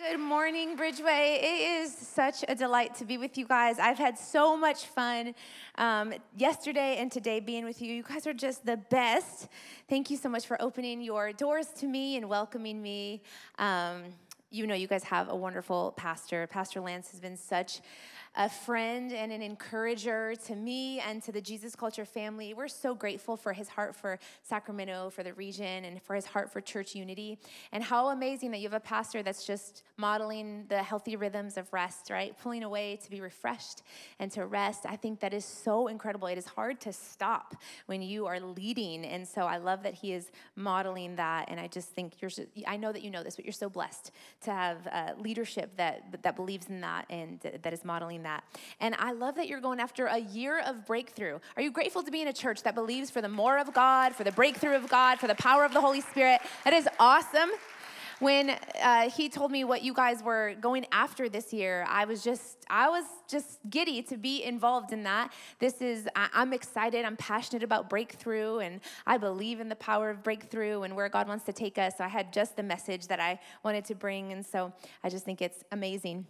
Good morning, Bridgeway. It is such a delight to be with you guys. I've had so much fun yesterday and today being with you. You guys are just the best. Thank you so much for opening your doors to me and welcoming me. You know, you guys have a wonderful pastor. Pastor Lance has been such a friend and an encourager to me and to the Jesus Culture family. We're so grateful for his heart for Sacramento, for the region, and for his heart for church unity. And how amazing that you have a pastor that's just modeling the healthy rhythms of rest, right? Pulling away to be refreshed and to rest. I think that is so incredible. It is hard to stop when you are leading. And so I love that he is modeling that. And I just think I know that you know this, but you're so blessed to have leadership that believes in that and that is modeling that. And I love that you're going after a year of breakthrough. Are you grateful to be in a church that believes for the more of God, for the breakthrough of God, for the power of the Holy Spirit? That is awesome. When he told me what you guys were going after this year, I was just giddy to be involved in that. I'm excited. I'm passionate about breakthrough, and I believe in the power of breakthrough and where God wants to take us. So I had just the message that I wanted to bring, and so I just think it's amazing.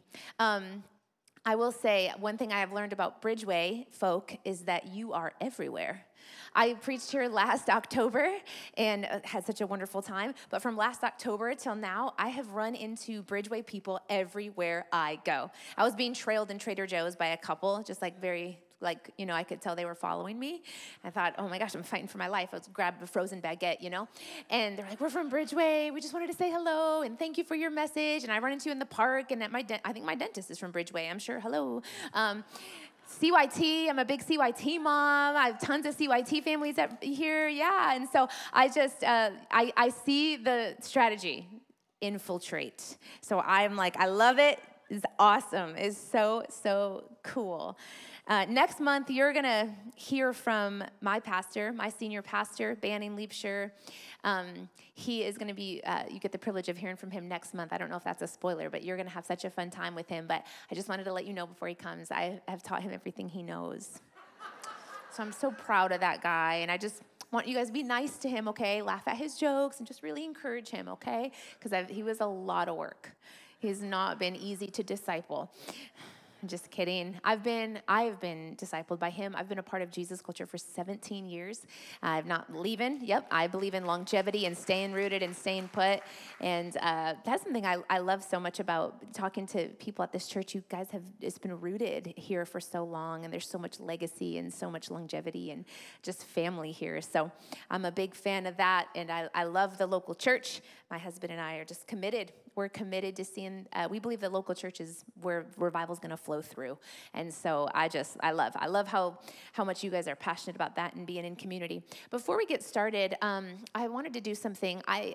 I will say one thing I have learned about Bridgeway folk is that you are everywhere. I preached here last October and had such a wonderful time. But from last October till now, I have run into Bridgeway people everywhere I go. I was being trailed in Trader Joe's by a couple, just I could tell they were following me. I thought, oh my gosh, I'm fighting for my life. Let's grab a frozen baguette, And they're like, we're from Bridgeway. We just wanted to say hello and thank you for your message. And I run into you in the park, and I think my dentist is from Bridgeway. I'm sure, hello. CYT, I'm a big CYT mom. I have tons of CYT families here, yeah. And so I see the strategy, infiltrate. So I'm like, I love it. It's awesome. It's so, so cool. Next month, you're going to hear from my pastor, my senior pastor, Banning Leapshire. He is going to be, you get the privilege of hearing from him next month. I don't know if that's a spoiler, but you're going to have such a fun time with him. But I just wanted to let you know before he comes, I have taught him everything he knows. So I'm so proud of that guy. And I just want you guys to be nice to him, okay? Laugh at his jokes and just really encourage him, okay? Because he was a lot of work. He's not been easy to disciple. I'm just kidding. I have been discipled by him. I've been a part of Jesus Culture for 17 years. I'm not leaving. Yep, I believe in longevity and staying rooted and staying put. And that's something I love so much about talking to people at this church. You guys it's been rooted here for so long, and there's so much legacy and so much longevity and just family here. So I'm a big fan of that, and I love the local church. My husband and I are just committed. We're committed to seeing, we believe that local church is where revival is going to flow through. And so I love how much you guys are passionate about that and being in community. Before we get started, I wanted to do something. I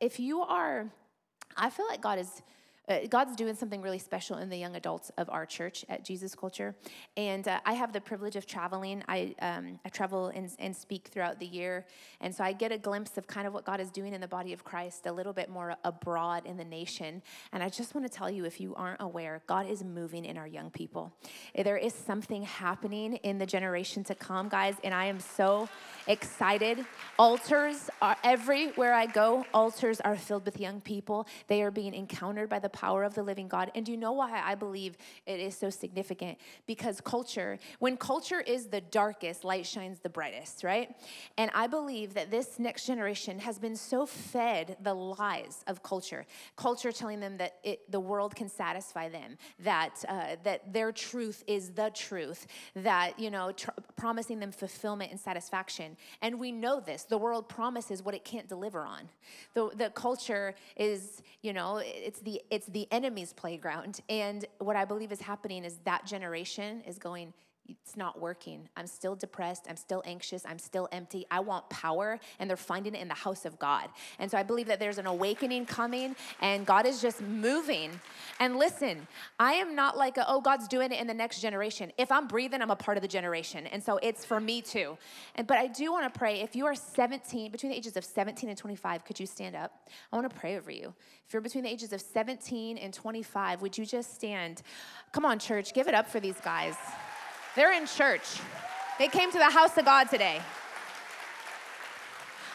feel like God's doing something really special in the young adults of our church at Jesus Culture. And I have the privilege of traveling. I travel and speak throughout the year. And so I get a glimpse of kind of what God is doing in the body of Christ a little bit more abroad in the nation. And I just want to tell you, if you aren't aware, God is moving in our young people. There is something happening in the generation to come, guys. And I am so excited. Altars are everywhere I go. Altars are filled with young people. They are being encountered by the power of the living God. And do you know why I believe it is so significant? Because when culture is the darkest, light shines the brightest, right? And I believe that this next generation has been so fed the lies of culture telling them that the world can satisfy them, that their truth is the truth, that, promising them fulfillment and satisfaction. And we know this. The world promises what it can't deliver on. The culture is, it's the enemy's playground. And what I believe is happening is that generation is going, it's not working. I'm still depressed. I'm still anxious. I'm still empty. I want power. And they're finding it in the house of God. And so I believe that there's an awakening coming, and God is just moving. And listen, I am not like, God's doing it in the next generation. If I'm breathing, I'm a part of the generation. And so it's for me too. But I do want to pray. If you are 17, between the ages of 17 and 25, could you stand up? I want to pray over you. If you're between the ages of 17 and 25, would you just stand? Come on, church, give it up for these guys. They're in church. They came to the house of God today.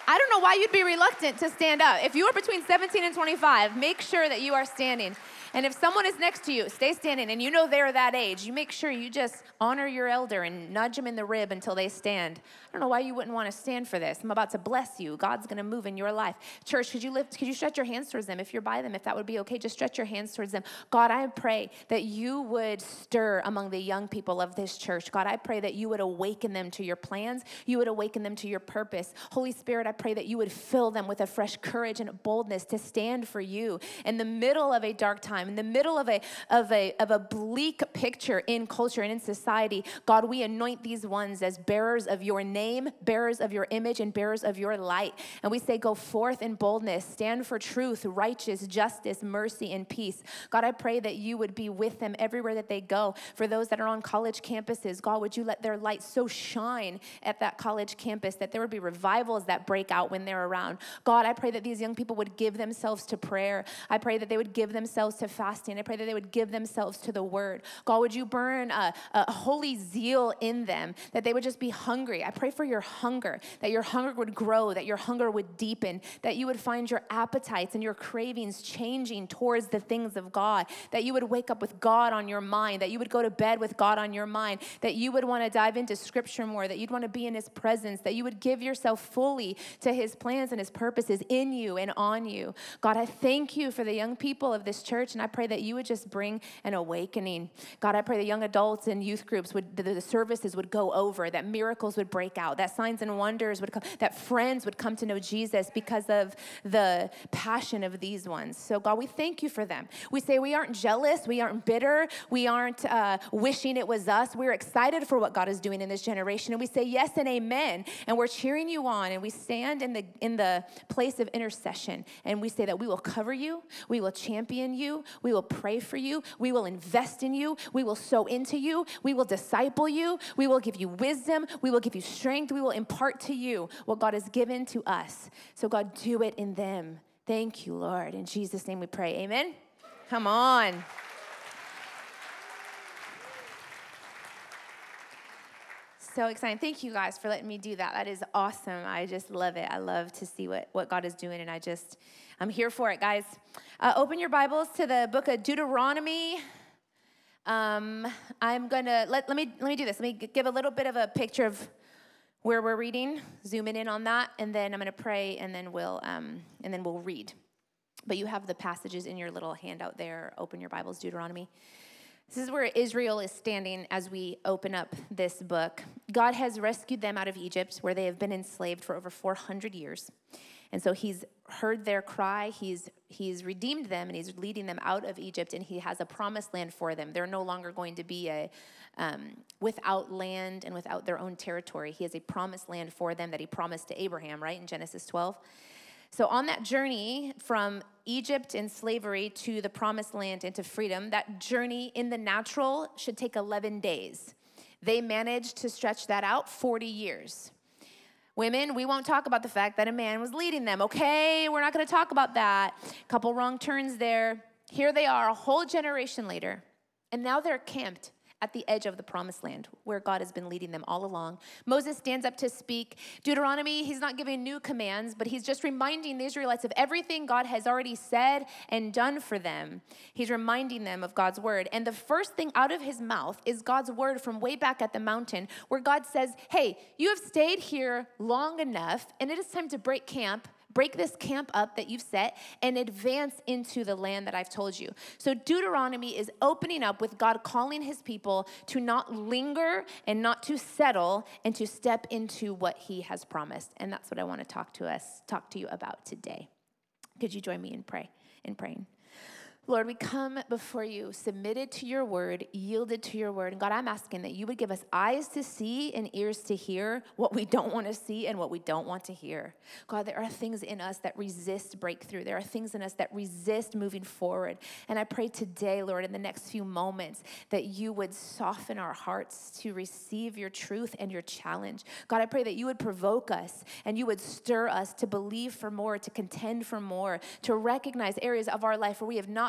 I don't know why you'd be reluctant to stand up. If you are between 17 and 25, make sure that you are standing. And if someone is next to you, stay standing, and you know they're that age, you make sure you just honor your elder and nudge them in the rib until they stand. I don't know why you wouldn't want to stand for this. I'm about to bless you. God's going to move in your life. Church, could you stretch your hands towards them? If you're by them, if that would be okay, just stretch your hands towards them. God, I pray that you would stir among the young people of this church. God, I pray that you would awaken them to your plans. You would awaken them to your purpose. Holy Spirit, I pray that you would fill them with a fresh courage and boldness to stand for you in the middle of a dark time, in the middle of a bleak picture in culture and in society. God, we anoint these ones as bearers of your name, bearers of your image, and bearers of your light. And we say, go forth in boldness, stand for truth, righteous, justice, mercy, and peace. God, I pray that you would be with them everywhere that they go. For those that are on college campuses, God, would you let their light so shine at that college campus that there would be revivals that break out when they're around. God, I pray that these young people would give themselves to prayer. I pray that they would give themselves to fasting. I pray that they would give themselves to the word. God, would you burn a holy zeal in them, that they would just be hungry. I pray for your hunger, that your hunger would grow, that your hunger would deepen, that you would find your appetites and your cravings changing towards the things of God, that you would wake up with God on your mind, that you would go to bed with God on your mind, that you would want to dive into scripture more, that you'd want to be in his presence, that you would give yourself fully to his plans and his purposes in you and on you. God, I thank you for the young people of this church, and I pray that you would just bring an awakening. God, I pray that young adults and youth groups the services would go over, that miracles would break out, that signs and wonders would come, that friends would come to know Jesus because of the passion of these ones. So God, we thank you for them. We say we aren't jealous, we aren't bitter, we aren't wishing it was us. We're excited for what God is doing in this generation, and we say yes and amen, and we're cheering you on, and we stand in the place of intercession, and we say that we will cover you, we will champion you, we will pray for you, we will invest in you, we will sow into you, we will disciple you, we will give you wisdom, we will give you strength, we will impart to you what God has given to us. So God, do it in them. Thank you, Lord. In Jesus' name we pray, amen. Come on. So exciting. Thank you guys for letting me do that. That is awesome. I just love it. I love to see what God is doing, and I'm here for it, guys. Open your Bibles to the book of Deuteronomy. I'm gonna let me do this. Let me give a little bit of a picture of where we're reading, zooming in on that, and then I'm gonna pray, and then we'll read. But you have the passages in your little handout there. Open your Bibles, Deuteronomy. This is where Israel is standing as we open up this book. God has rescued them out of Egypt, where they have been enslaved for over 400 years. And so he's heard their cry, he's redeemed them, and he's leading them out of Egypt, and he has a promised land for them. They're no longer going to be without land and without their own territory. He has a promised land for them that he promised to Abraham, right, in Genesis 12. So on that journey from Egypt and slavery to the promised land and to freedom, that journey in the natural should take 11 days. They managed to stretch that out 40 years. Women, we won't talk about the fact that a man was leading them, okay? We're not going to talk about that. Couple wrong turns there. Here they are, a whole generation later, and now they're camped at the edge of the promised land where God has been leading them all along. Moses stands up to speak. Deuteronomy, he's not giving new commands, but he's just reminding the Israelites of everything God has already said and done for them. He's reminding them of God's word. And the first thing out of his mouth is God's word from way back at the mountain, where God says, hey, you have stayed here long enough, and it is time to break camp. Break this camp up that you've set and advance into the land that I've told you. So Deuteronomy is opening up with God calling his people to not linger and not to settle and to step into what he has promised. And that's what I want to talk to you about today. Could you join me in praying? Lord, we come before you, submitted to your word, yielded to your word. And God, I'm asking that you would give us eyes to see and ears to hear what we don't want to see and what we don't want to hear. God, there are things in us that resist breakthrough. There are things in us that resist moving forward. And I pray today, Lord, in the next few moments, that you would soften our hearts to receive your truth and your challenge. God, I pray that you would provoke us and you would stir us to believe for more, to contend for more, to recognize areas of our life where we have not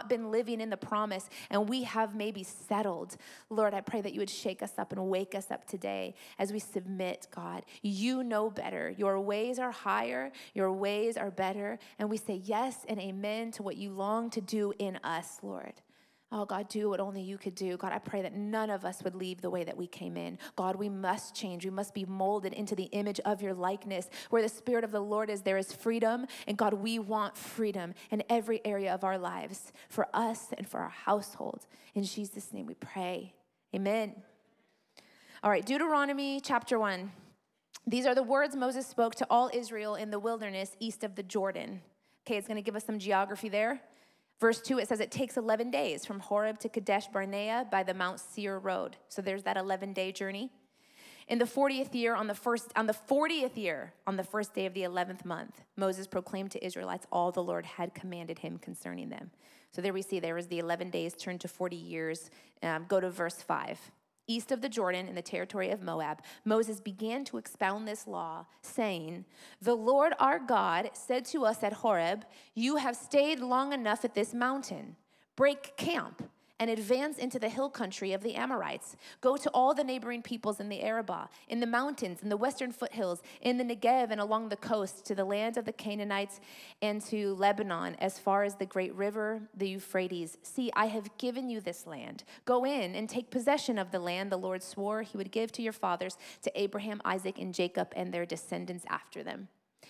not been living in the promise, and we have maybe settled. Lord, I pray that you would shake us up and wake us up today as we submit, God. You know better. Your ways are higher. Your ways are better. And we say yes and amen to what you long to do in us, Lord. Oh, God, do what only you could do. God, I pray that none of us would leave the way that we came in. God, we must change. We must be molded into the image of your likeness. Where the Spirit of the Lord is, there is freedom. And God, we want freedom in every area of our lives for us and for our household. In Jesus' name we pray. Amen. All right, Deuteronomy chapter 1. These are the words Moses spoke to all Israel in the wilderness east of the Jordan. Okay, it's going to give us some geography there. Verse 2, it says it takes 11 days from Horeb to Kadesh Barnea by the Mount Seir road. So there's that 11-day journey. In the 40th year, on the first day of the 11th month, Moses proclaimed to Israelites all the Lord had commanded him concerning them. So there we see there was the 11 days turned to 40 years. Go to verse 5. East of the Jordan in the territory of Moab, Moses began to expound this law, saying, "The Lord our God said to us at Horeb, 'You have stayed long enough at this mountain. Break camp and advance into the hill country of the Amorites. Go to all the neighboring peoples in the Arabah, in the mountains, in the western foothills, in the Negev and along the coast, to the land of the Canaanites and to Lebanon, as far as the great river, the Euphrates. See, I have given you this land. Go in and take possession of the land the Lord swore he would give to your fathers, to Abraham, Isaac, and Jacob, and their descendants after them.'"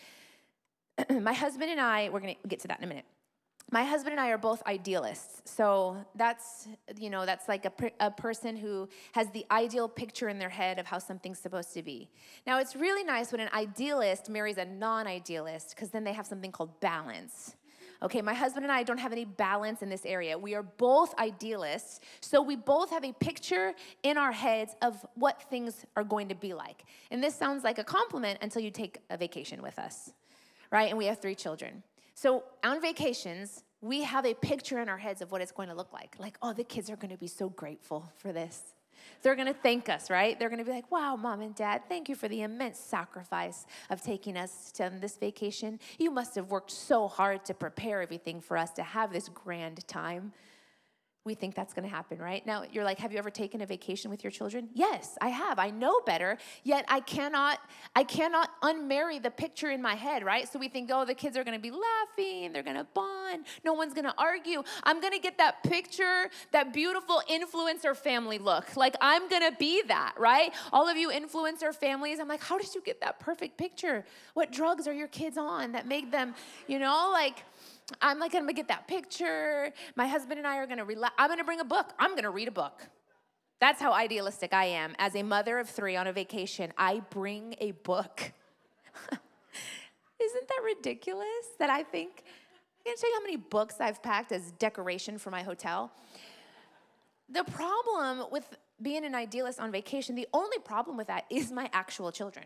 My husband and I, we're going to get to that in a minute. My husband and I are both idealists. So that's like a person who has the ideal picture in their head of how something's supposed to be. Now, it's really nice when an idealist marries a non-idealist, because then they have something called balance. Okay, my husband and I don't have any balance in this area. We are both idealists, so we both have a picture in our heads of what things are going to be like. And this sounds like a compliment until you take a vacation with us, right? And we have 3 children. So on vacations, we have a picture in our heads of what it's going to look like. Like, oh, the kids are going to be so grateful for this. They're going to thank us, right? They're going to be like, "Wow, Mom and Dad, thank you for the immense sacrifice of taking us to this vacation. You must have worked so hard to prepare everything for us to have this grand time." We think that's going to happen, right? Now, you're like, have you ever taken a vacation with your children? Yes, I have. I know better, yet I cannot unmarry the picture in my head, right? So we think, oh, the kids are going to be laughing. They're going to bond. No one's going to argue. I'm going to get that picture, that beautiful influencer family look. Like, I'm going to be that, right? All of you influencer families, I'm like, how did you get that perfect picture? What drugs are your kids on that make them, I'm like, I'm gonna get that picture. My husband and I are gonna relax. I'm gonna bring a book. I'm gonna read a book. That's how idealistic I am. As a mother of 3 on a vacation, I bring a book. Isn't that ridiculous that I think? I'm gonna tell you how many books I've packed as decoration for my hotel. The problem with being an idealist on vacation, the only problem with that is my actual children.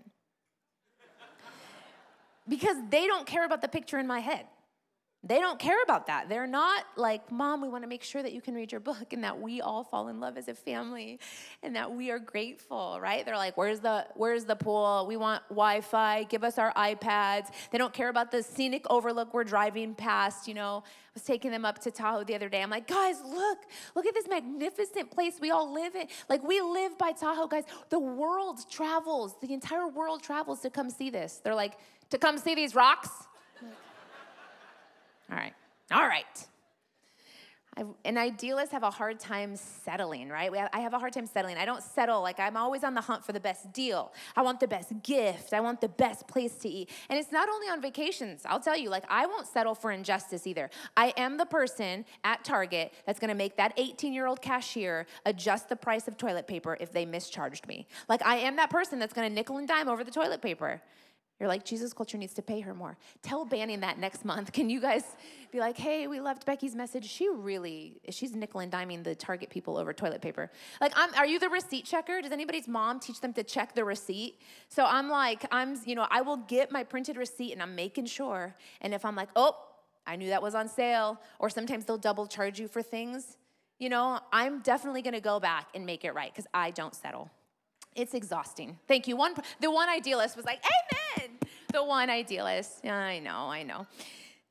Because they don't care about the picture in my head. They don't care about that. They're not like, "Mom, we want to make sure that you can read your book and that we all fall in love as a family and that we are grateful," right? They're like, where's the pool? We want Wi-Fi. Give us our iPads. They don't care about the scenic overlook we're driving past. I was taking them up to Tahoe the other day. I'm like, "Guys, look at this magnificent place we all live in. Like, we live by Tahoe, guys. The entire world travels to come see this." They're like, "To come see these rocks?" All right. And idealists have a hard time settling, right? I have a hard time settling. I don't settle. Like, I'm always on the hunt for the best deal. I want the best gift. I want the best place to eat. And it's not only on vacations. I'll tell you, like, I won't settle for injustice either. I am the person at Target that's going to make that 18-year-old cashier adjust the price of toilet paper if they mischarged me. Like, I am that person that's going to nickel and dime over the toilet paper. You're like, Jesus culture needs to pay her more. Tell Banning that next month. Can you guys be like, "Hey, we loved Becky's message. She's nickel and diming the Target people over toilet paper." Like, are you the receipt checker? Does anybody's mom teach them to check the receipt? So I'm like, I will get my printed receipt and I'm making sure. And if I'm like, "Oh, I knew that was on sale," or sometimes they'll double charge you for things, I'm definitely going to go back and make it right because I don't settle. It's exhausting. Thank you. The one idealist was like, "Amen." The one idealist. I know.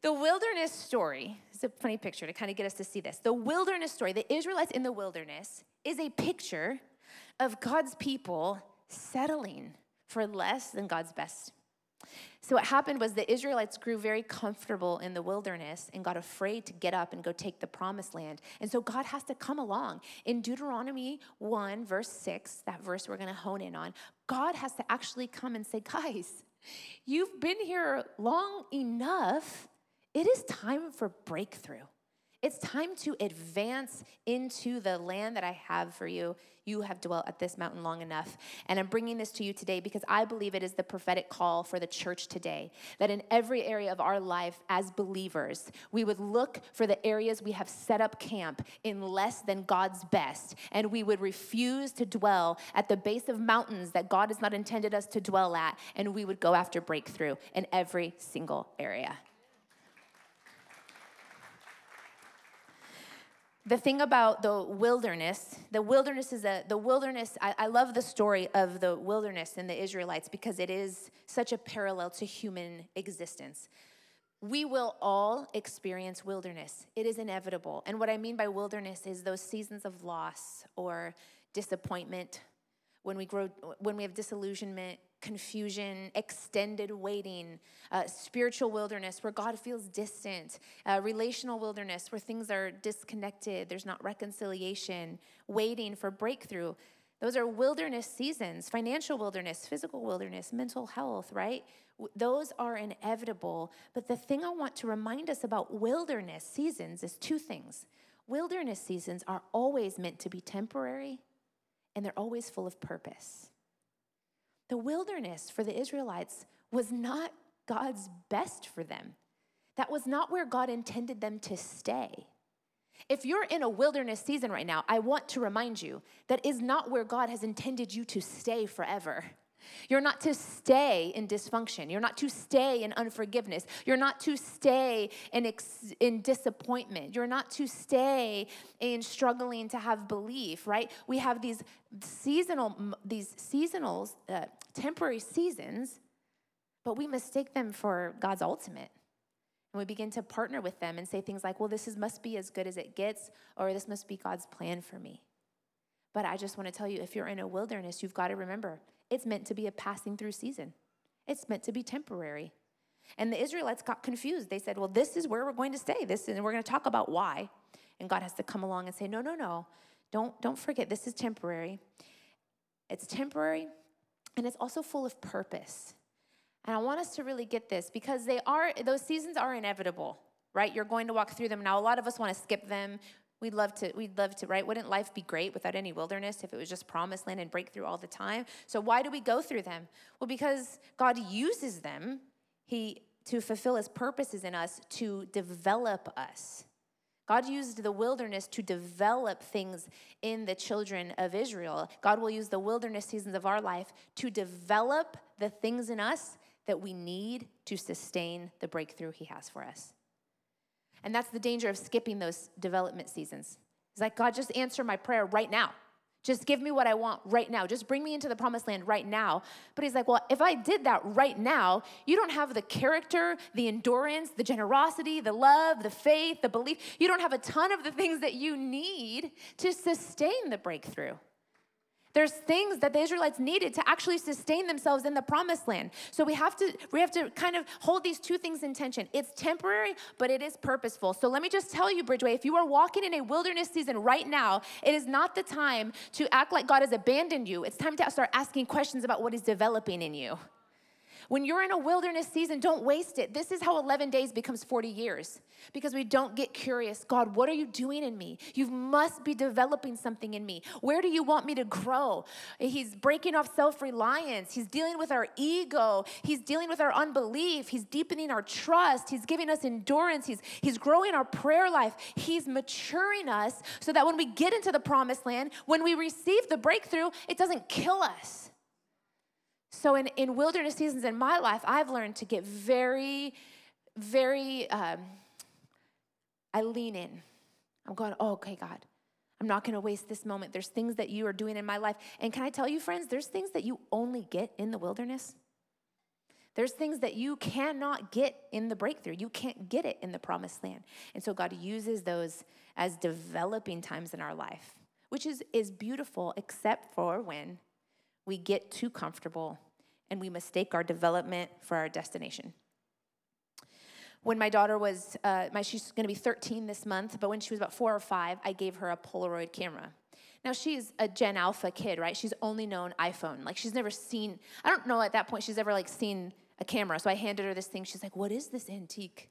The wilderness story is a funny picture to kind of get us to see this. The wilderness story, the Israelites in the wilderness, is a picture of God's people settling for less than God's best. So what happened was the Israelites grew very comfortable in the wilderness and got afraid to get up and go take the promised land. And so God has to come along. In Deuteronomy 1, verse 6, that verse we're going to hone in on, God has to actually come and say, guys, you've been here long enough. It is time for breakthrough. It's time to advance into the land that I have for you. You have dwelt at this mountain long enough. And I'm bringing this to you today because I believe it is the prophetic call for the church today, that in every area of our life as believers, we would look for the areas we have set up camp in less than God's best, and we would refuse to dwell at the base of mountains that God has not intended us to dwell at, and we would go after breakthrough in every single area. The thing about the wilderness is I love the story of the wilderness and the Israelites because it is such a parallel to human existence. We will all experience wilderness. It is inevitable. And what I mean by wilderness is those seasons of loss or disappointment, when we have disillusionment, confusion, extended waiting, spiritual wilderness where God feels distant, relational wilderness where things are disconnected, there's not reconciliation, waiting for breakthrough. Those are wilderness seasons, financial wilderness, physical wilderness, mental health, right? Those are inevitable. But the thing I want to remind us about wilderness seasons is two things. Wilderness seasons are always meant to be temporary, and they're always full of purpose. The wilderness for the Israelites was not God's best for them. That was not where God intended them to stay. If you're in a wilderness season right now, I want to remind you that is not where God has intended you to stay forever. You're not to stay in dysfunction. You're not to stay in unforgiveness. You're not to stay in disappointment. You're not to stay in struggling to have belief, right? We have these seasonal, temporary seasons, but we mistake them for God's ultimate. And we begin to partner with them and say things like, well, must be as good as it gets, or this must be God's plan for me. But I just want to tell you, if you're in a wilderness, you've got to remember, it's meant to be a passing through season. It's meant to be temporary. And the Israelites got confused. They said, well, this is where we're going to stay. And we're going to talk about why. And God has to come along and say, no. Don't forget, this is temporary. It's temporary, and it's also full of purpose. And I want us to really get this because those seasons are inevitable, right? You're going to walk through them. Now, a lot of us want to skip them. We'd love to, right? Wouldn't life be great without any wilderness if it was just promised land and breakthrough all the time? So why do we go through them? Well, because God uses them to fulfill his purposes in us, to develop us. God used the wilderness to develop things in the children of Israel. God will use the wilderness seasons of our life to develop the things in us that we need to sustain the breakthrough he has for us. And that's the danger of skipping those development seasons. It's like, God, just answer my prayer right now. Just give me what I want right now. Just bring me into the promised land right now. But he's like, well, if I did that right now, you don't have the character, the endurance, the generosity, the love, the faith, the belief. You don't have a ton of the things that you need to sustain the breakthrough. There's things that the Israelites needed to actually sustain themselves in the promised land. So we have to kind of hold these two things in tension. It's temporary, but it is purposeful. So let me just tell you, Bridgeway, if you are walking in a wilderness season right now, it is not the time to act like God has abandoned you. It's time to start asking questions about what he's developing in you. When you're in a wilderness season, don't waste it. This is how 11 days becomes 40 years, because we don't get curious. God, what are you doing in me? You must be developing something in me. Where do you want me to grow? He's breaking off self-reliance. He's dealing with our ego. He's dealing with our unbelief. He's deepening our trust. He's giving us endurance. He's growing our prayer life. He's maturing us so that when we get into the promised land, when we receive the breakthrough, it doesn't kill us. So in wilderness seasons in my life, I've learned to get very, very, I lean in. I'm going, oh, okay, God, I'm not going to waste this moment. There's things that you are doing in my life. And can I tell you, friends, there's things that you only get in the wilderness. There's things that you cannot get in the breakthrough. You can't get it in the promised land. And so God uses those as developing times in our life, which is beautiful, except for when we get too comfortable and we mistake our development for our destination. When my daughter was, she's going to be 13 this month, but when she was about 4 or 5, I gave her a Polaroid camera. Now, she's a Gen Alpha kid, right? She's only known iPhone. Like, she's never seen, I don't know at that point she's ever, like, seen a camera. So I handed her this thing. She's like, what is this antique?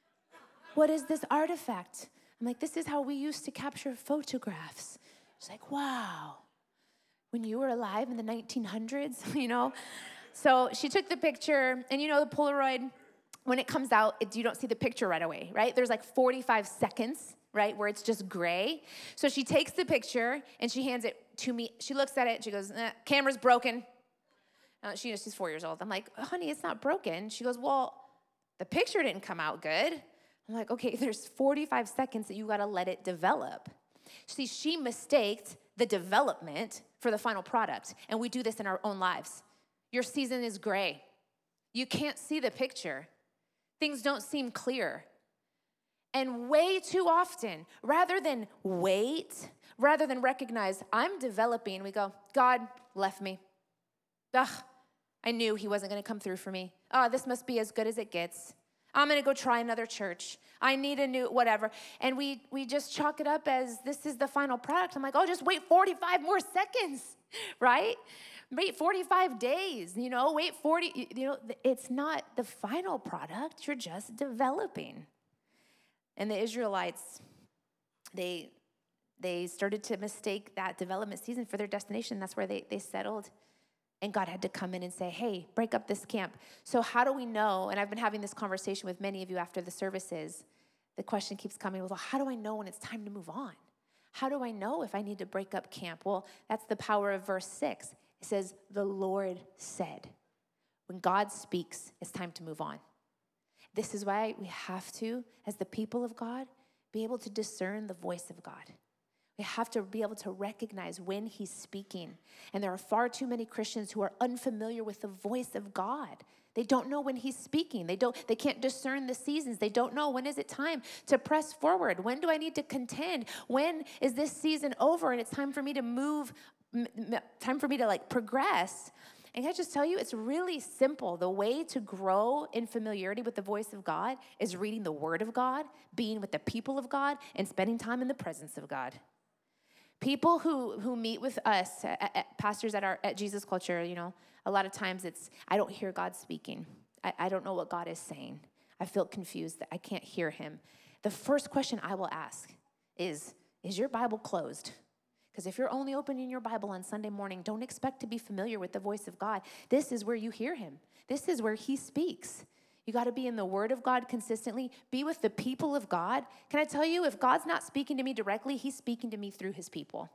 What is this artifact? I'm like, this is how we used to capture photographs. She's like, wow. When you were alive in the 1900s, you know? So she took the picture, and you know the Polaroid, when it comes out, you don't see the picture right away, right? There's like 45 seconds, right, where it's just gray. So she takes the picture, and she hands it to me. She looks at it, and she goes, camera's broken. She's 4 years old. I'm like, honey, it's not broken. She goes, well, the picture didn't come out good. I'm like, okay, there's 45 seconds that you got to let it develop. See, she mistaked the development for the final product, and we do this in our own lives. Your season is gray. You can't see the picture. Things don't seem clear. And way too often, rather than wait, rather than recognize I'm developing, we go, God left me. Ugh, I knew he wasn't going to come through for me. Oh, this must be as good as it gets. I'm going to go try another church. I need a new whatever. And we just chalk it up as this is the final product. I'm like, oh, just wait 45 more seconds, right? Wait 45 days, wait 40, it's not the final product. You're just developing. And the Israelites, they started to mistake that development season for their destination. That's where they settled. And God had to come in and say, hey, break up this camp. So how do we know? And I've been having this conversation with many of you after the services. The question keeps coming, well, how do I know when it's time to move on? How do I know if I need to break up camp? Well, that's the power of verse 6. It says, the Lord said. When God speaks, it's time to move on. This is why we have to, as the people of God, be able to discern the voice of God. We have to be able to recognize when he's speaking. And there are far too many Christians who are unfamiliar with the voice of God. They don't know when he's speaking. They can't discern the seasons. They don't know when is it time to press forward. When do I need to contend? When is this season over and it's time for me to move, time for me to progress? And can I just tell you, it's really simple. The way to grow in familiarity with the voice of God is reading the word of God, being with the people of God, and spending time in the presence of God. People who meet with us, pastors at Jesus Culture, a lot of times I don't hear God speaking. I don't know what God is saying. I feel confused that I can't hear him. The first question I will ask is your Bible closed? Because if you're only opening your Bible on Sunday morning, don't expect to be familiar with the voice of God. This is where you hear him. This is where he speaks. You got to be in the word of God consistently. Be with the people of God. Can I tell you, if God's not speaking to me directly, he's speaking to me through his people.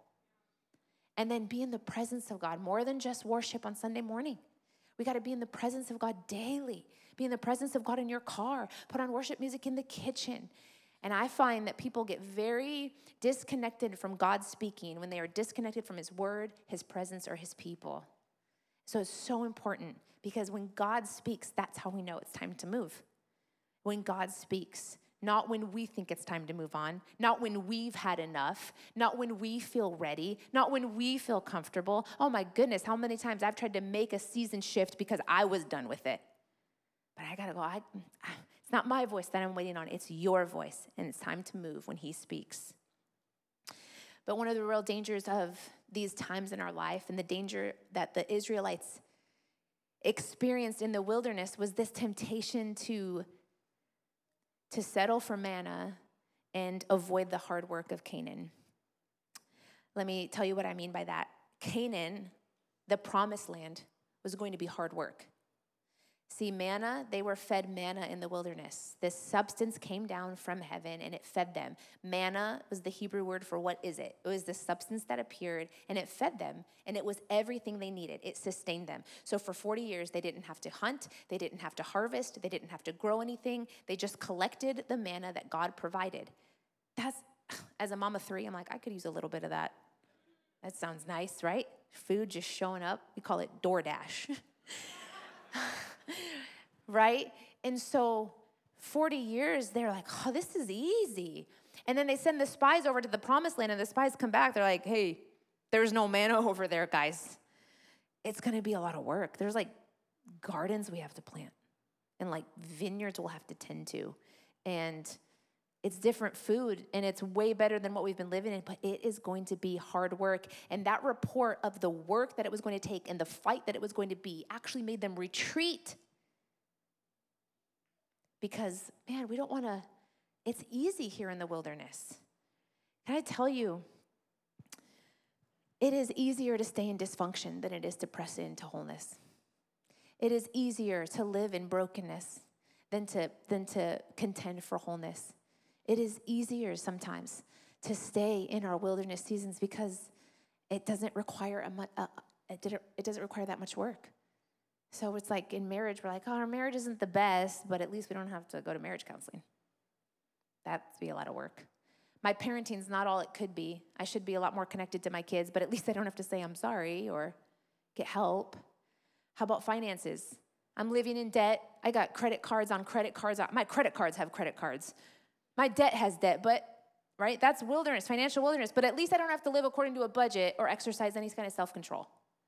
And then be in the presence of God, more than just worship on Sunday morning. We got to be in the presence of God daily. Be in the presence of God in your car. Put on worship music in the kitchen. And I find that people get very disconnected from God speaking when they are disconnected from his word, his presence, or his people. So it's so important because when God speaks, that's how we know it's time to move. When God speaks, not when we think it's time to move on, not when we've had enough, not when we feel ready, not when we feel comfortable. Oh my goodness, how many times I've tried to make a season shift because I was done with it. But I gotta go, it's not my voice that I'm waiting on, it's your voice, and it's time to move when he speaks. But one of the real dangers of these times in our life and the danger that the Israelites experienced in the wilderness was this temptation to settle for manna and avoid the hard work of Canaan. Let me tell you what I mean by that. Canaan, the promised land, was going to be hard work. See, manna, they were fed manna in the wilderness. This substance came down from heaven and it fed them. Manna was the Hebrew word for what is it? It was the substance that appeared and it fed them, and it was everything they needed. It sustained them. So for 40 years, they didn't have to hunt. They didn't have to harvest. They didn't have to grow anything. They just collected the manna that God provided. That's, as a mom of 3, I'm like, I could use a little bit of that. That sounds nice, right? Food just showing up. We call it DoorDash. right? And so 40 years, they're like, oh, this is easy. And then they send the spies over to the promised land, and the spies come back. They're like, hey, there's no manna over there, guys. It's going to be a lot of work. There's like gardens we have to plant and like vineyards we'll have to tend to. And it's different food, and it's way better than what we've been living in, but it is going to be hard work. And that report of the work that it was going to take and the fight that it was going to be actually made them retreat. Because, man, we don't want to, it's easy here in the wilderness. Can I tell you, it is easier to stay in dysfunction than it is to press into wholeness. It is easier to live in brokenness than to contend for wholeness. It is easier sometimes to stay in our wilderness seasons because it doesn't require it doesn't require that much work. So it's like in marriage, we're like, oh, our marriage isn't the best, but at least we don't have to go to marriage counseling. That'd be a lot of work. My parenting's not all it could be. I should be a lot more connected to my kids, but at least I don't have to say I'm sorry or get help. How about finances? I'm living in debt. I got credit cards on credit cards. My credit cards have credit cards. My debt has debt, but, right, that's wilderness, financial wilderness. But at least I don't have to live according to a budget or exercise any kind of self-control.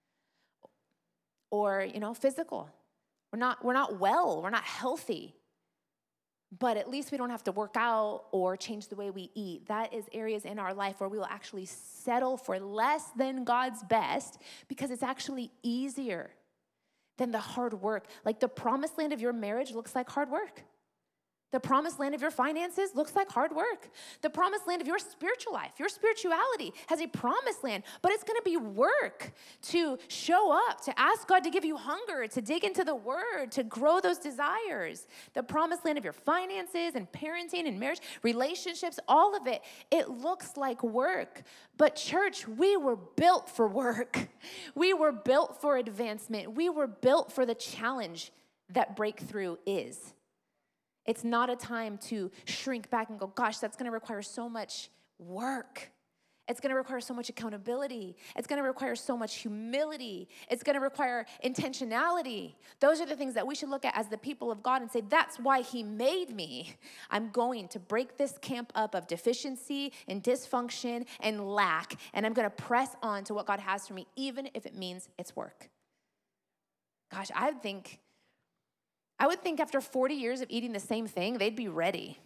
Or, physical. We're not well. We're not healthy. But at least we don't have to work out or change the way we eat. That is areas in our life where we will actually settle for less than God's best because it's actually easier than the hard work. Like the promised land of your marriage looks like hard work. The promised land of your finances looks like hard work. The promised land of your spiritual life, your spirituality has a promised land, but it's going to be work to show up, to ask God to give you hunger, to dig into the word, to grow those desires. The promised land of your finances and parenting and marriage, relationships, all of it, it looks like work. But church, we were built for work. We were built for advancement. We were built for the challenge that breakthrough is. It's not a time to shrink back and go, gosh, that's going to require so much work. It's going to require so much accountability. It's going to require so much humility. It's going to require intentionality. Those are the things that we should look at as the people of God and say, that's why he made me. I'm going to break this camp up of deficiency and dysfunction and lack, and I'm going to press on to what God has for me, even if it means it's work. Gosh, I would think after 40 years of eating the same thing, they'd be ready.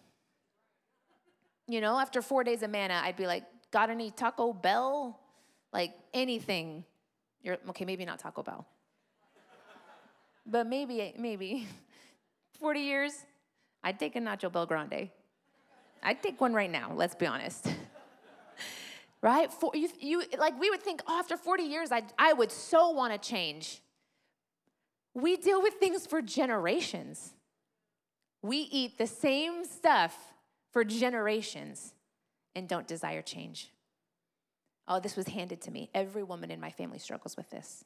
After 4 days of manna, I'd be like, got any Taco Bell? Like anything. Okay, maybe not Taco Bell. But maybe. 40 years, I'd take a Nacho Bel Grande. I'd take one right now, let's be honest. Right? We would think, after 40 years, I would so want to change. We deal with things for generations. We eat the same stuff for generations and don't desire change. Oh, this was handed to me. Every woman in my family struggles with this.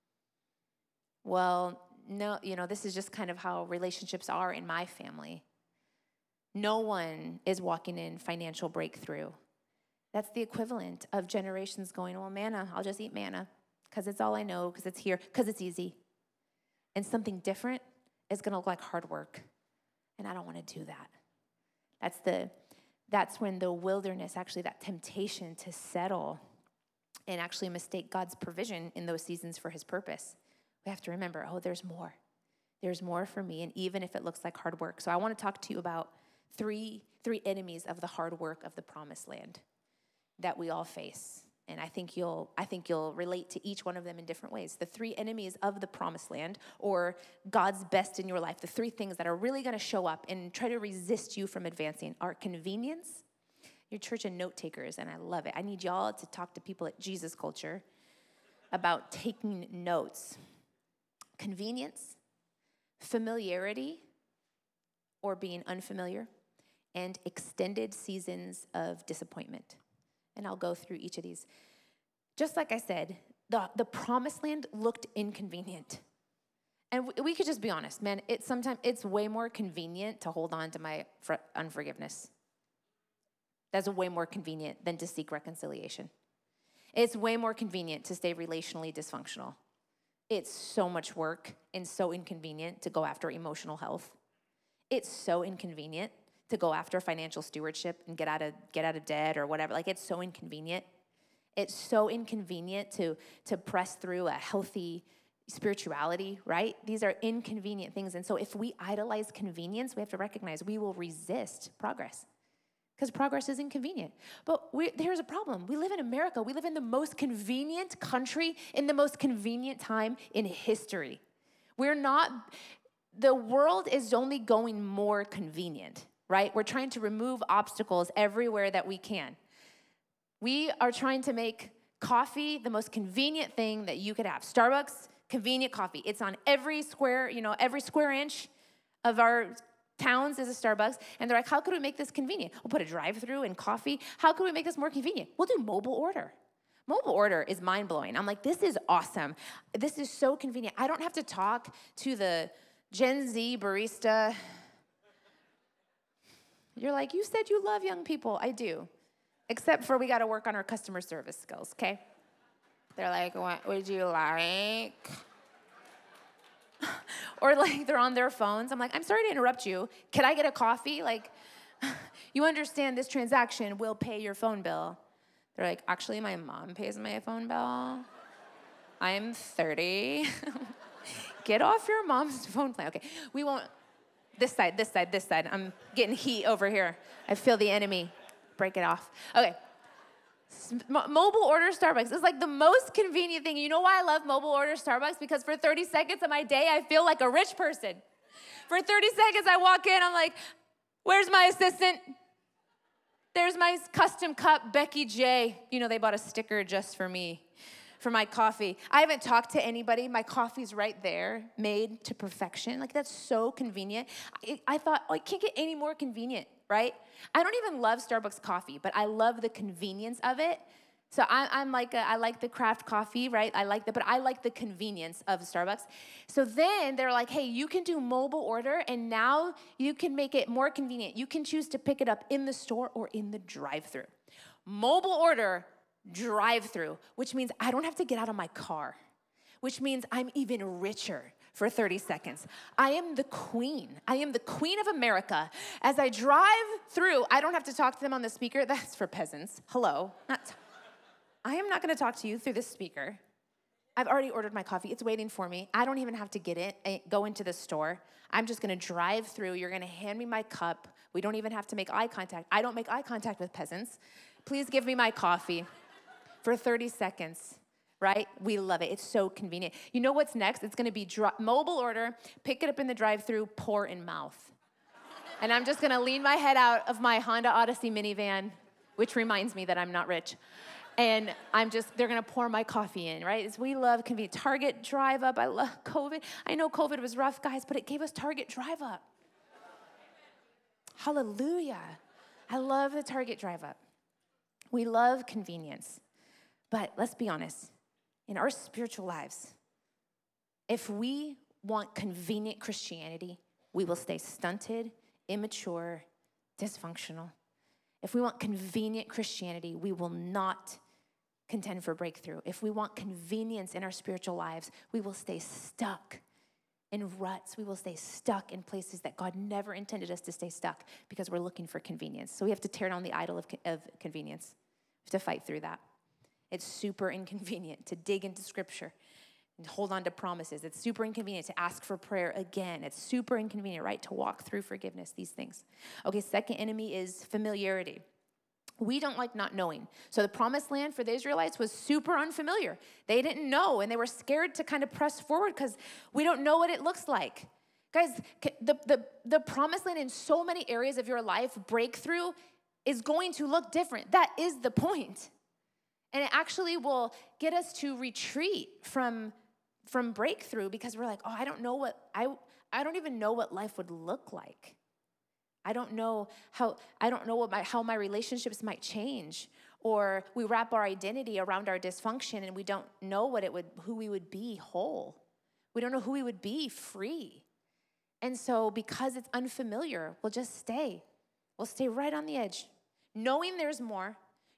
Well, no, this is just kind of how relationships are in my family. No one is walking in financial breakthrough. That's the equivalent of generations going, well, manna, I'll just eat manna because it's all I know, because it's here, because it's easy. And something different is going to look like hard work. And I don't want to do that. That's when the wilderness, actually that temptation to settle and actually mistake God's provision in those seasons for his purpose. We have to remember, there's more. There's more for me, and even if it looks like hard work. So I want to talk to you about three enemies of the hard work of the promised land that we all face. And I think you'll relate to each one of them in different ways. The three enemies of the promised land, or God's best in your life, the three things that are really going to show up and try to resist you from advancing are convenience. Your church and note takers, and I love it. I need y'all to talk to people at Jesus Culture about taking notes. Convenience, familiarity, or being unfamiliar, and extended seasons of disappointment. And I'll go through each of these. Just like I said, the promised land looked inconvenient. And we could just be honest, man, it's way more convenient to hold on to my unforgiveness. That's way more convenient than to seek reconciliation. It's way more convenient to stay relationally dysfunctional It's so much work and so inconvenient to go after emotional health. It's so inconvenient to go after financial stewardship and get out of debt or whatever. Like, it's so inconvenient. It's so inconvenient to press through a healthy spirituality, right? These are inconvenient things. And so if we idolize convenience, we have to recognize we will resist progress because progress is inconvenient. But here's a problem. We live in America. We live in the most convenient country in the most convenient time in history. The world is only going more convenient, right? We're trying to remove obstacles everywhere that we can. We are trying to make coffee the most convenient thing that you could have. Starbucks, convenient coffee. It's on every square inch of our towns is a Starbucks. And they're like, how could we make this convenient? We'll put a drive-through and coffee. How could we make this more convenient? We'll do mobile order. Mobile order is mind-blowing. I'm like, this is awesome. This is so convenient. I don't have to talk to the Gen Z barista. You're like, you said you love young people. I do. Except for we got to work on our customer service skills, okay? They're like, what would you like? Or like they're on their phones. I'm like, I'm sorry to interrupt you. Can I get a coffee? Like, you understand this transaction will pay your phone bill. They're like, actually, my mom pays my phone bill. I'm 30. Get off your mom's phone plan. Okay, we won't. This side. I'm getting heat over here. I feel the enemy. Break it off. Okay. Mobile order Starbucks is like the most convenient thing. You know why I love mobile order Starbucks? Because for 30 seconds of my day, I feel like a rich person. For 30 seconds, I walk in, I'm like, where's my assistant? There's my custom cup, Becky J. You know, they bought a sticker just for me, for my coffee. I haven't talked to anybody. My coffee's right there, made to perfection. Like, that's so convenient. I thought, oh, it can't get any more convenient, right? I don't even love Starbucks coffee, but I love the convenience of it. So I like the craft coffee, right? But I like the convenience of Starbucks. So then they're like, hey, you can do mobile order, and now you can make it more convenient. You can choose to pick it up in the store or in the drive-thru. Mobile order, drive-thru, which means I don't have to get out of my car, which means I'm even richer for 30 seconds. I am the queen. I am the queen of America. As I drive through, I don't have to talk to them on the speaker. That's for peasants. Hello. I am not going to talk to you through this speaker. I've already ordered my coffee. It's waiting for me. I don't even have to get it, go into the store. I'm just going to drive through. You're going to hand me my cup. We don't even have to make eye contact. I don't make eye contact with peasants. Please give me my coffee for 30 seconds, right? We love it. It's so convenient. You know what's next? It's going to be mobile order, pick it up in the drive-thru, pour in mouth. And I'm just going to lean my head out of my Honda Odyssey minivan, which reminds me that I'm not rich. And they're going to pour my coffee in, right? We love convenient. Target Drive Up. I love COVID. I know COVID was rough, guys, but it gave us Target Drive Up. Hallelujah. I love the Target Drive Up. We love convenience. But let's be honest. In our spiritual lives, if we want convenient Christianity, we will stay stunted, immature, dysfunctional. If we want convenient Christianity, we will not contend for breakthrough. If we want convenience in our spiritual lives, we will stay stuck in ruts. We will stay stuck in places that God never intended us to stay stuck because we're looking for convenience. So we have to tear down the idol of convenience. We have to fight through that. It's super inconvenient to dig into Scripture and hold on to promises. It's super inconvenient to ask for prayer again. It's super inconvenient, right, to walk through forgiveness, these things. Okay, second enemy is familiarity. We don't like not knowing. So the promised land for the Israelites was super unfamiliar. They didn't know, and they were scared to kind of press forward because we don't know what it looks like. Guys, the promised land in so many areas of your life, breakthrough, is going to look different. That is the point. And it actually will get us to retreat from breakthrough because we're like, oh, I don't even know what life would look like. I don't know how my relationships might change. Or we wrap our identity around our dysfunction and we don't know who we would be whole. We don't know who we would be free. And so because it's unfamiliar, we'll just stay. We'll stay right on the edge, knowing there's more,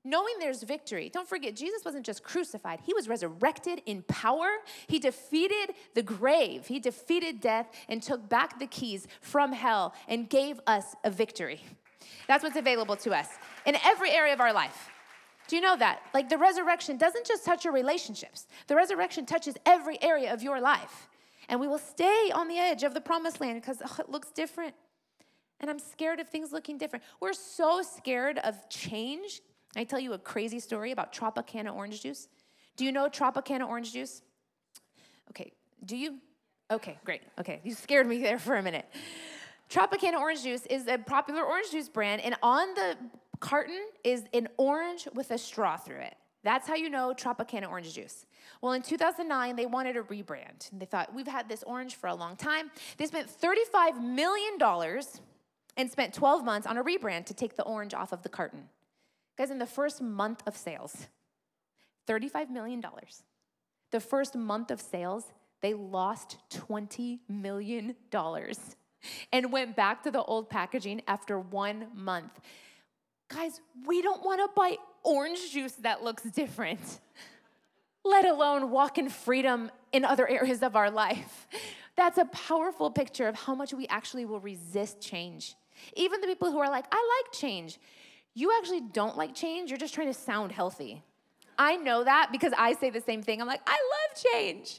knowing there's victory. Don't forget, Jesus wasn't just crucified. He was resurrected in power. He defeated the grave. He defeated death and took back the keys from hell and gave us a victory. That's what's available to us in every area of our life. Do you know that? Like, the resurrection doesn't just touch your relationships. The resurrection touches every area of your life. And we will stay on the edge of the promised land because it looks different. And I'm scared of things looking different. We're so scared of change. I tell you a crazy story about Tropicana orange juice. Do you know Tropicana orange juice? Okay, do you? Okay, great. Okay, you scared me there for a minute. Tropicana orange juice is a popular orange juice brand, and on the carton is an orange with a straw through it. That's how you know Tropicana orange juice. Well, in 2009, they wanted a rebrand. And they thought, we've had this orange for a long time. They spent $35 million and spent 12 months on a rebrand to take the orange off of the carton. Guys, in the first month of sales, $35 million. The first month of sales, they lost $20 million and went back to the old packaging after 1 month. Guys, we don't want to buy orange juice that looks different, let alone walk in freedom in other areas of our life. That's a powerful picture of how much we actually will resist change. Even the people who are like, I like change. You actually don't like change. You're just trying to sound healthy. I know that because I say the same thing. I'm like, I love change.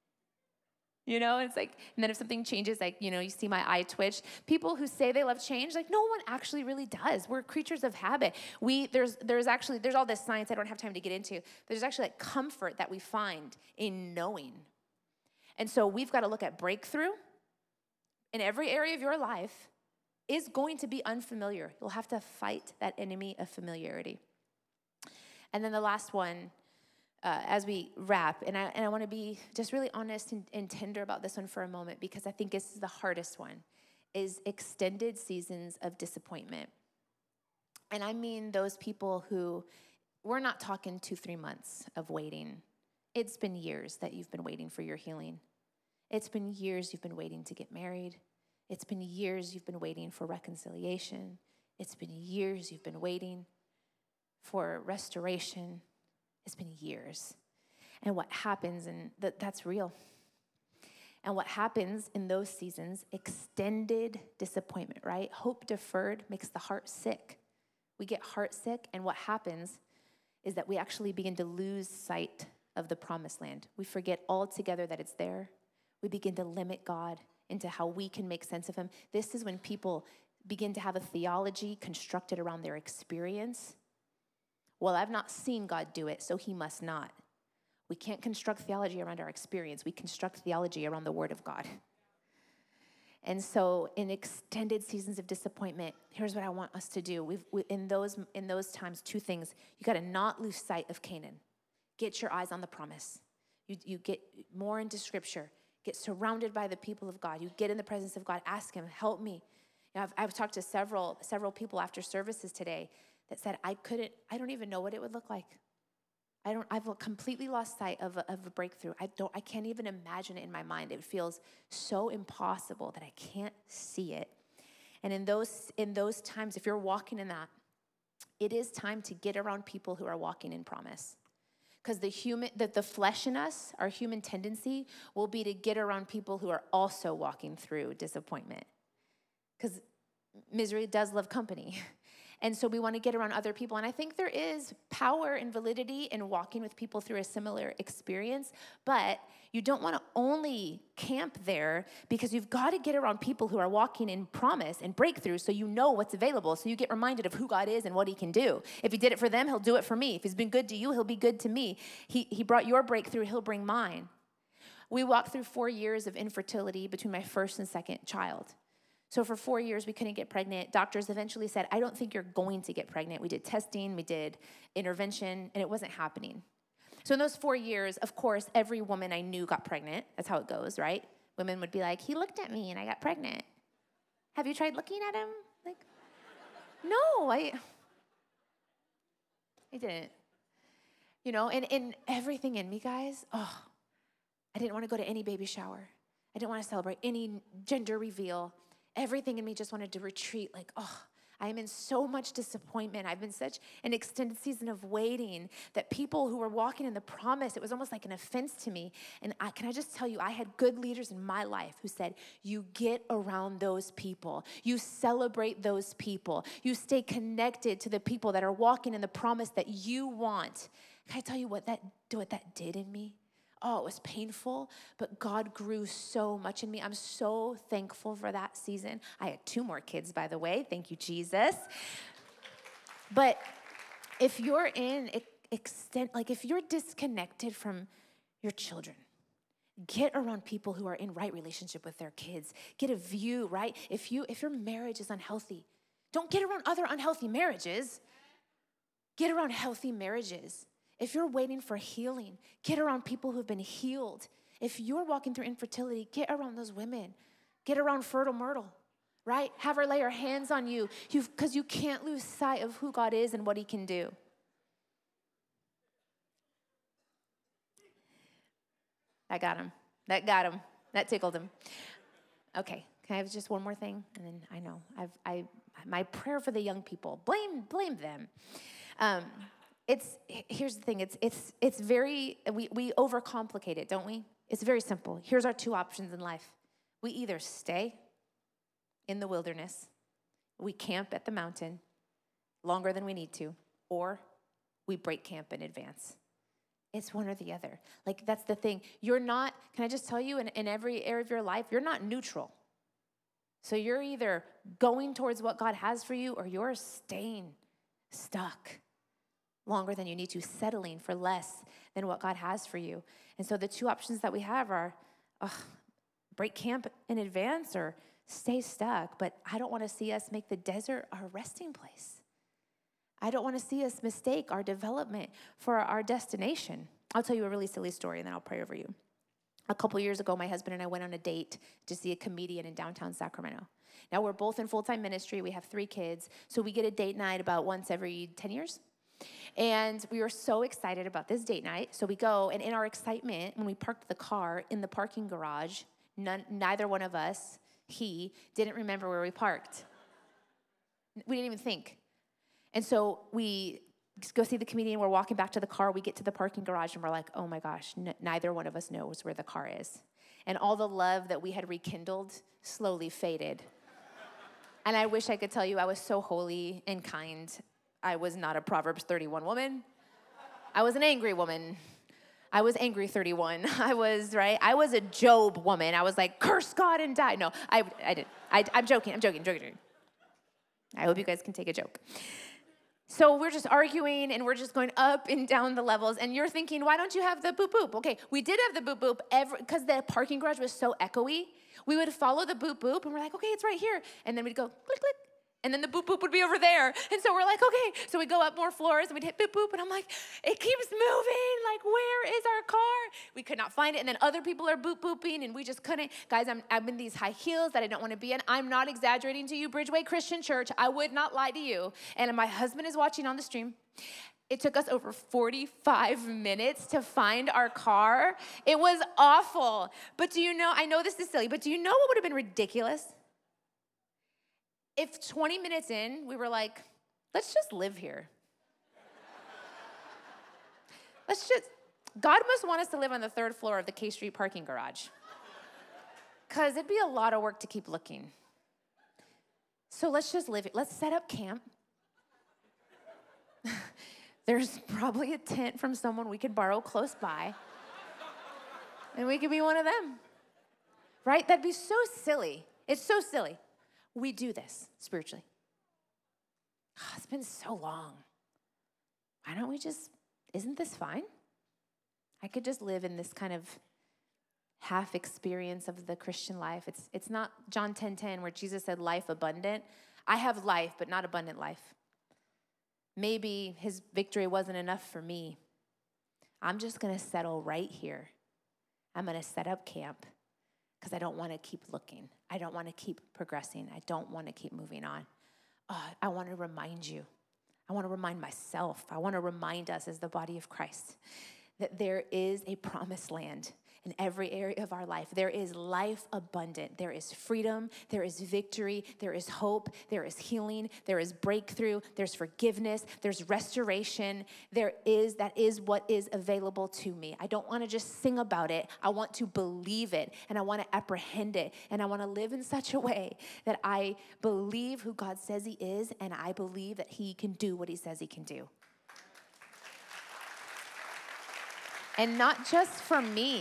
You know, it's like, and then if something changes, like, you know, you see my eye twitch. People who say they love change, like, no one actually really does. We're creatures of habit. There's all this science I don't have time to get into. There's actually like comfort that we find in knowing. And so we've got to look at breakthrough in every area of your life is going to be unfamiliar. You'll have to fight that enemy of familiarity. And then the last one, as we wrap, and I want to be just really honest and tender about this one for a moment because I think this is the hardest one, is extended seasons of disappointment. And I mean those people who, we're not talking 2-3 months of waiting. It's been years that you've been waiting for your healing. It's been years you've been waiting to get married. It's been years you've been waiting for reconciliation. It's been years you've been waiting for restoration. It's been years. And what happens, and that's real. And what happens in those seasons, extended disappointment, right? Hope deferred makes the heart sick. We get heart sick, and what happens is that we actually begin to lose sight of the promised land. We forget altogether that it's there. We begin to limit God into how we can make sense of him. This is when people begin to have a theology constructed around their experience. Well, I've not seen God do it, so he must not. We can't construct theology around our experience. We construct theology around the word of God. And so in extended seasons of disappointment, here's what I want us to do. In those times, 2 things. You got to not lose sight of Canaan. Get your eyes on the promise. You get more into scripture. Get surrounded by the people of God. You get in the presence of God. Ask him, help me. You know, I've talked to several people after services today that said, I don't even know what it would look like. I've completely lost sight of a breakthrough. I can't even imagine it in my mind. It feels so impossible that I can't see it. And in those times, if you're walking in that, it is time to get around people who are walking in promise. Because the flesh in us, our human tendency, will be to get around people who are also walking through disappointment. Because misery does love company. And so we want to get around other people. And I think there is power and validity in walking with people through a similar experience. But you don't want to only camp there because you've got to get around people who are walking in promise and breakthrough so you know what's available. So you get reminded of who God is and what he can do. If he did it for them, he'll do it for me. If he's been good to you, he'll be good to me. He brought your breakthrough, he'll bring mine. We walked through 4 years of infertility between my first and second child. So for 4 years, we couldn't get pregnant. Doctors eventually said, I don't think you're going to get pregnant. We did testing, we did intervention, and it wasn't happening. So in those 4 years, of course, every woman I knew got pregnant. That's how it goes, right? Women would be like, he looked at me and I got pregnant. Have you tried looking at him? Like, no, I didn't. You know, and everything in me, guys, I didn't want to go to any baby shower. I didn't want to celebrate any gender reveal. Everything in me just wanted to retreat, like, I am in so much disappointment. I've been such an extended season of waiting that people who were walking in the promise, it was almost like an offense to me. And can I just tell you, I had good leaders in my life who said, you get around those people. You celebrate those people. You stay connected to the people that are walking in the promise that you want. Can I tell you what that did in me? Oh, it was painful, but God grew so much in me. I'm so thankful for that season. I had 2 more kids, by the way. Thank you, Jesus. But if you're if you're disconnected from your children, get around people who are in right relationship with their kids. Get a view, right? If your marriage is unhealthy, don't get around other unhealthy marriages. Get around healthy marriages. If you're waiting for healing, get around people who've been healed. If you're walking through infertility, get around those women. Get around Fertile Myrtle, right? Have her lay her hands on you because you can't lose sight of who God is and what he can do. That got him. That tickled him. Okay, can I have just one more thing? And then I know, my prayer for the young people, blame them. Here's the thing, it's very, we overcomplicate it, don't we? It's very simple. Here's our 2 options in life. We either stay in the wilderness, we camp at the mountain longer than we need to, or we break camp in advance. It's one or the other. Like, that's the thing. You're not, can I just tell you, in every area of your life, you're not neutral. So you're either going towards what God has for you, or you're staying stuck longer than you need to, settling for less than what God has for you. And so the 2 options that we have are break camp in advance or stay stuck. But I don't want to see us make the desert our resting place. I don't want to see us mistake our development for our destination. I'll tell you a really silly story, and then I'll pray over you. A couple years ago, my husband and I went on a date to see a comedian in downtown Sacramento. Now, we're both in full-time ministry. We have 3 kids, so we get a date night about once every 10 years. And we were so excited about this date night. So we go, and in our excitement, when we parked the car in the parking garage, neither one of us, he, didn't remember where we parked. We didn't even think. And so we go see the comedian. We're walking back to the car. We get to the parking garage, and we're like, oh my gosh, neither one of us knows where the car is. And all the love that we had rekindled slowly faded. And I wish I could tell you I was so holy and kind. I was not a Proverbs 31 woman. I was an angry woman. I was angry 31. I was a Job woman. I was like, curse God and die. No, I didn't. I'm joking. I hope you guys can take a joke. So we're just arguing, and we're just going up and down the levels, and you're thinking, why don't you have the boop boop? Okay, we did have the boop boop because the parking garage was so echoey. We would follow the boop boop, and we're like, okay, it's right here. And then we'd go click, click. And then the boop boop would be over there. And so we're like, okay. So we go up more floors and we'd hit boop boop. And I'm like, it keeps moving. Like, where is our car? We could not find it. And then other people are boop booping and we just couldn't. Guys, I'm in these high heels that I don't want to be in. I'm not exaggerating to you, Bridgeway Christian Church. I would not lie to you. And my husband is watching on the stream. It took us over 45 minutes to find our car. It was awful. But do you know, I know this is silly, but do you know what would have been ridiculous? If 20 minutes in, we were like, let's just live here. God must want us to live on the 3rd floor of the K Street parking garage. Because it'd be a lot of work to keep looking. So let's just live it. Let's set up camp. There's probably a tent from someone we could borrow close by. And we could be one of them. Right? That'd be so silly. It's so silly. We do this spiritually. Oh, it's been so long. Why don't we just, isn't this fine? I could just live in this kind of half experience of the Christian life. It's not John 10:10 where Jesus said life abundant. I have life, but not abundant life. Maybe his victory wasn't enough for me. I'm just going to settle right here. I'm going to set up camp. Because I don't want to keep looking. I don't want to keep progressing. I don't want to keep moving on. I want to remind you. I want to remind myself. I want to remind us as the body of Christ that there is a promised land. in every area of our life. There is life abundant. There is freedom. There is victory. There is hope. There is healing. There is breakthrough. There's forgiveness. There's restoration. That is what is available to me. I don't want to just sing about it. I want to believe it, and I want to apprehend it, and I want to live in such a way that I believe who God says he is, and I believe that he can do what he says he can do. And not just for me.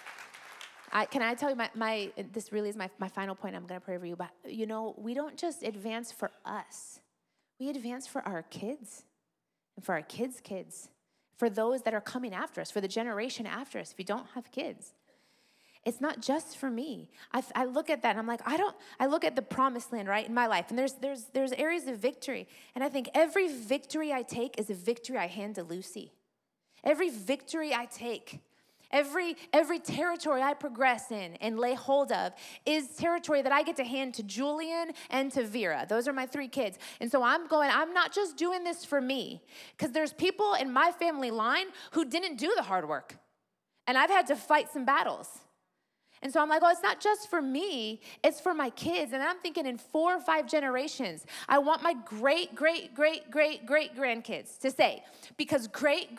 Can I tell you, this really is my final point. I'm going to pray for you. But, we don't just advance for us. We advance for our kids and for our kids' kids, for those that are coming after us, for the generation after us if you don't have kids. It's not just for me. I look at that and I'm like, I look at the promised land, right, in my life. And there's areas of victory. And I think every victory I take is a victory I hand to Lucy. Every victory I take, every territory I progress in and lay hold of is territory that I get to hand to Julian and to Vera. Those are my 3 kids. And so I'm not just doing this for me, because there's people in my family line who didn't do the hard work. And I've had to fight some battles. And so I'm like, it's not just for me, it's for my kids. And I'm thinking in 4 or 5 generations, I want my great grandkids to say, because great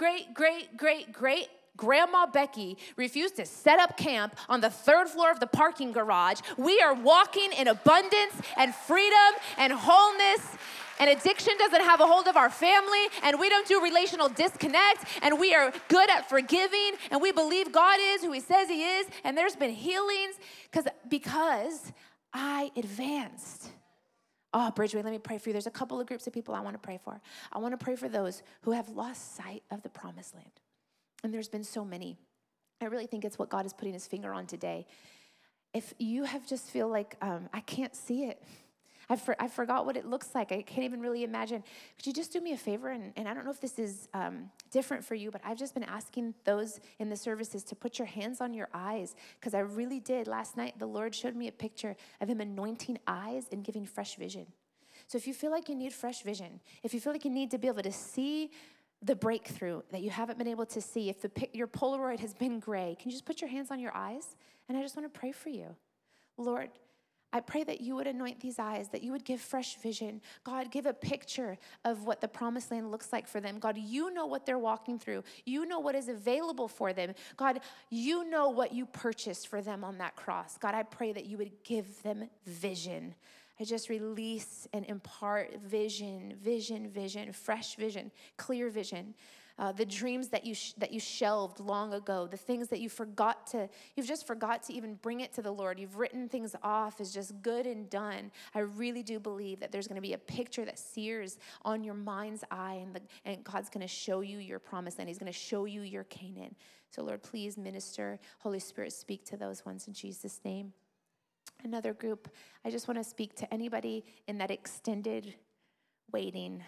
Grandma Becky refused to set up camp on the 3rd floor of the parking garage, we are walking in abundance and freedom and wholeness. And addiction doesn't have a hold of our family, and we don't do relational disconnect, and we are good at forgiving, and we believe God is who he says he is, and there's been healings because I advanced. Oh, Bridgeway, let me pray for you. There's a couple of groups of people I want to pray for. I want to pray for those who have lost sight of the promised land. And there's been so many. I really think it's what God is putting his finger on today. If you have just feel like, I can't see it. I forgot what it looks like. I can't even really imagine. Could you just do me a favor? And I don't know if this is different for you, but I've just been asking those in the services to put your hands on your eyes, because I really did. Last night, the Lord showed me a picture of him anointing eyes and giving fresh vision. So if you feel like you need fresh vision, if you feel like you need to be able to see the breakthrough that you haven't been able to see, if your Polaroid has been gray, can you just put your hands on your eyes? And I just want to pray for you. Lord, I pray that you would anoint these eyes, that you would give fresh vision. God, give a picture of what the promised land looks like for them. God, you know what they're walking through. You know what is available for them. God, you know what you purchased for them on that cross. God, I pray that you would give them vision. I just release and impart vision, fresh vision, clear vision. The dreams that you shelved long ago, the things that you've just forgot to even bring it to the Lord. You've written things off as just good and done. I really do believe that there's going to be a picture that sears on your mind's eye, and God's going to show you your promised land. He's going to show you your Canaan. So Lord, please minister. Holy Spirit, speak to those ones in Jesus' name. Another group, I just want to speak to anybody in that extended waiting.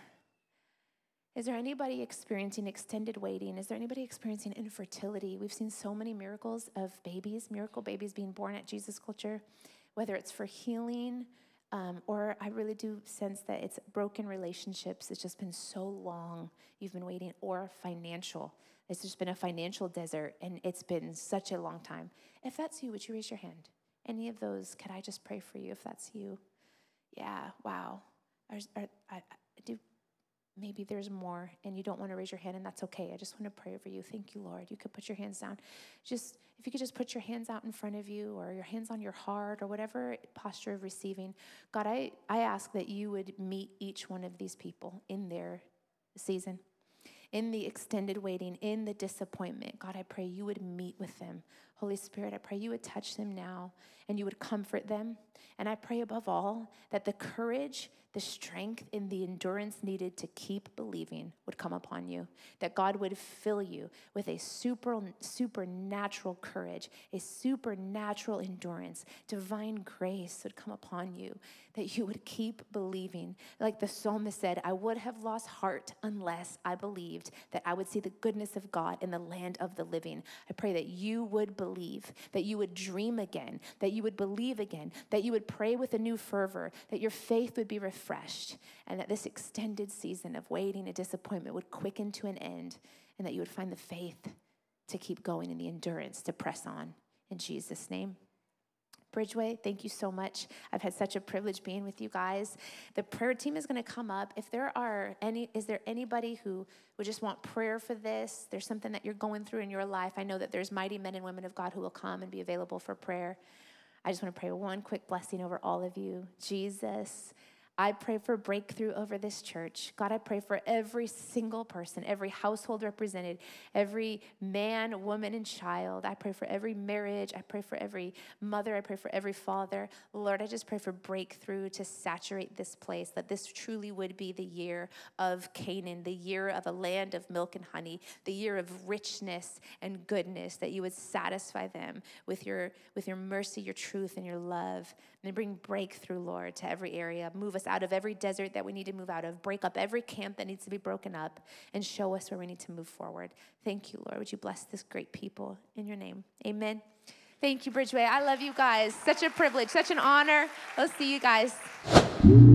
Is there anybody experiencing extended waiting? Is there anybody experiencing infertility? We've seen so many miracles of miracle babies being born at Jesus Culture, whether it's for healing, or I really do sense that it's broken relationships. It's just been so long you've been waiting, or financial. It's just been a financial desert, and it's been such a long time. If that's you, would you raise your hand? Any of those, could I just pray for you if that's you? Yeah, wow. Maybe there's more and you don't want to raise your hand, and that's okay. I just want to pray over you. Thank you, Lord. You could put your hands down. If you could just put your hands out in front of you, or your hands on your heart, or whatever posture of receiving. God, I ask that you would meet each one of these people in their season, in the extended waiting, in the disappointment. God, I pray you would meet with them. Holy Spirit, I pray you would touch them now and you would comfort them. And I pray above all that the courage, the strength, and the endurance needed to keep believing would come upon you. That God would fill you with a supernatural courage, a supernatural endurance. Divine grace would come upon you. That you would keep believing. Like the psalmist said, I would have lost heart unless I believed that I would see the goodness of God in the land of the living. I pray that you would believe, that you would dream again, that you would believe again, that you would pray with a new fervor, that your faith would be refreshed, and that this extended season of waiting and disappointment would quicken to an end, and that you would find the faith to keep going and the endurance to press on. In Jesus' name. Bridgeway, thank you so much. I've had such a privilege being with you guys. The prayer team is going to come up. Is there anybody who would just want prayer for this? There's something that you're going through in your life. I know that there's mighty men and women of God who will come and be available for prayer. I just want to pray one quick blessing over all of you. Jesus, I pray for breakthrough over this church. God, I pray for every single person, every household represented, every man, woman, and child. I pray for every marriage. I pray for every mother. I pray for every father. Lord, I just pray for breakthrough to saturate this place, that this truly would be the year of Canaan, the year of a land of milk and honey, the year of richness and goodness, that you would satisfy them with your mercy, your truth, and your love. And bring breakthrough, Lord, to every area. Move us out of every desert that we need to move out of. Break up every camp that needs to be broken up and show us where we need to move forward. Thank you, Lord. Would you bless this great people in your name? Amen. Thank you, Bridgeway. I love you guys. Such a privilege, such an honor. I'll see you guys.